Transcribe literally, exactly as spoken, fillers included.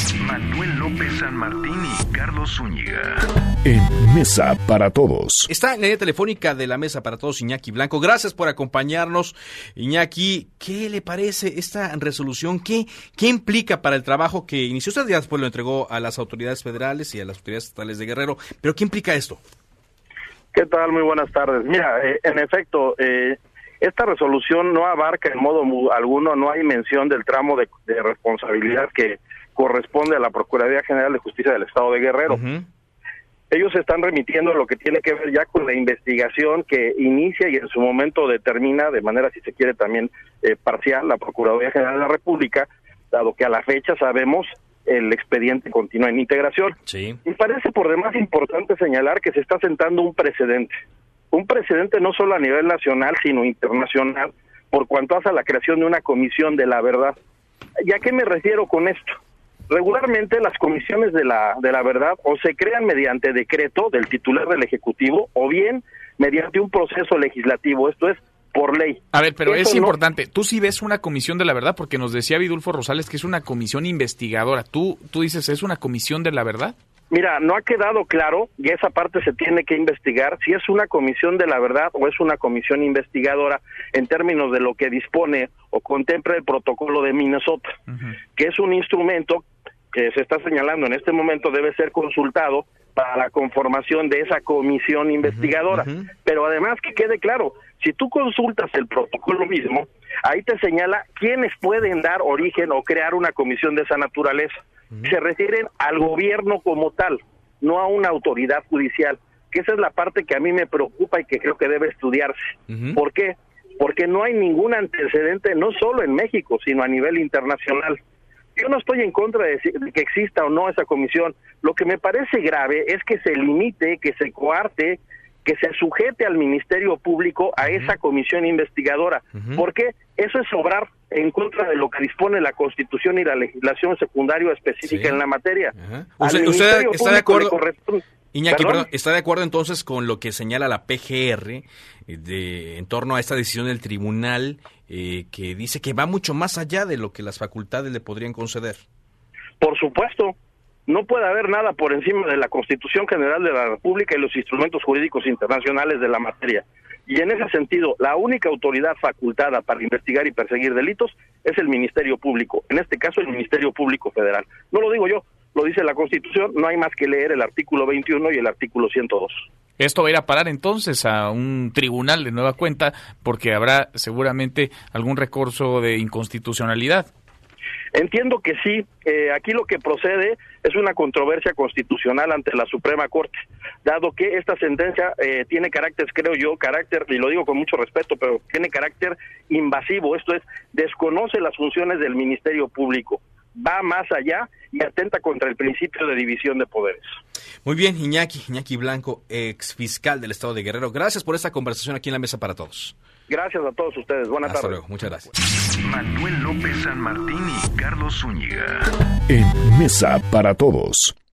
Manuel López San Martín y Carlos Zúñiga. En Mesa para Todos. Está en la línea telefónica de la Mesa para Todos Iñaki Blanco. Gracias por acompañarnos. Iñaki, ¿qué le parece esta resolución? ¿Qué, qué implica para el trabajo que inició? Usted ya después lo entregó a las autoridades federales y a las autoridades estatales de Guerrero, pero ¿qué implica esto? ¿Qué tal? Muy buenas tardes. Mira, eh, en efecto, eh, esta resolución no abarca en modo alguno, no hay mención del tramo de, de responsabilidad que corresponde a la Procuraduría General de Justicia del Estado de Guerrero. Uh-huh. Ellos se están remitiendo a lo que tiene que ver ya con la investigación que inicia y en su momento determina, de manera, si se quiere, también eh, parcial, la Procuraduría General de la República, dado que a la fecha sabemos el expediente continúa en integración. Sí. Y parece por demás importante señalar que se está sentando un precedente. Un precedente no solo a nivel nacional, sino internacional, por cuanto hace a la creación de una comisión de la verdad. ¿Y a qué me refiero con esto? Regularmente las comisiones de la de la verdad o se crean mediante decreto del titular del Ejecutivo o bien mediante un proceso legislativo, esto es, por ley. A ver, pero Eso es no... importante, tú sí ves una comisión de la verdad, porque nos decía Vidulfo Rosales que es una comisión investigadora. ¿Tú, tú dices, es una comisión de la verdad? Mira, no ha quedado claro, y esa parte se tiene que investigar, si es una comisión de la verdad o es una comisión investigadora en términos de lo que dispone o contempla el protocolo de Minnesota, uh-huh. que es un instrumento que se está señalando en este momento debe ser consultado para la conformación de esa comisión investigadora. Uh-huh. Pero además que quede claro, si tú consultas el protocolo mismo, ahí te señala quiénes pueden dar origen o crear una comisión de esa naturaleza. Uh-huh. Se refieren al gobierno como tal, no a una autoridad judicial, que esa es la parte que a mí me preocupa y que creo que debe estudiarse. Uh-huh. ¿Por qué? Porque no hay ningún antecedente, no solo en México, sino a nivel internacional. Yo no estoy en contra de que exista o no esa comisión. Lo que me parece grave es que se limite, que se coarte, que se sujete al Ministerio Público a uh-huh. esa comisión investigadora. Uh-huh. ¿Por qué? Eso es obrar en contra de lo que dispone la Constitución y la legislación secundaria específica sí. en la materia. Uh-huh. ¿Usted, usted está de acuerdo? Iñaki, ¿Perdón? Perdón, ¿está de acuerdo entonces con lo que señala la P G R de, en torno a esta decisión del tribunal eh, que dice que va mucho más allá de lo que las facultades le podrían conceder? Por supuesto, no puede haber nada por encima de la Constitución General de la República y los instrumentos jurídicos internacionales de la materia. Y en ese sentido, la única autoridad facultada para investigar y perseguir delitos es el Ministerio Público, en este caso el Ministerio Público Federal. No lo digo yo, lo dice la Constitución, no hay más que leer el artículo veintiuno y el artículo ciento dos. Esto va a ir a parar entonces a un tribunal de nueva cuenta, porque habrá seguramente algún recurso de inconstitucionalidad. Entiendo que sí, eh, aquí lo que procede es una controversia constitucional ante la Suprema Corte, dado que esta sentencia eh, tiene carácter, creo yo, carácter, y lo digo con mucho respeto, pero tiene carácter invasivo, esto es, desconoce las funciones del Ministerio Público, va más allá y atenta contra el principio de división de poderes. Muy bien, Iñaki, Iñaki Blanco, ex fiscal del Estado de Guerrero, gracias por esta conversación aquí en la Mesa para Todos. Gracias a todos ustedes. Buenas Hasta tardes. Hasta luego. Muchas gracias. Manuel López San Martín y Carlos Zúñiga. En Mesa para Todos.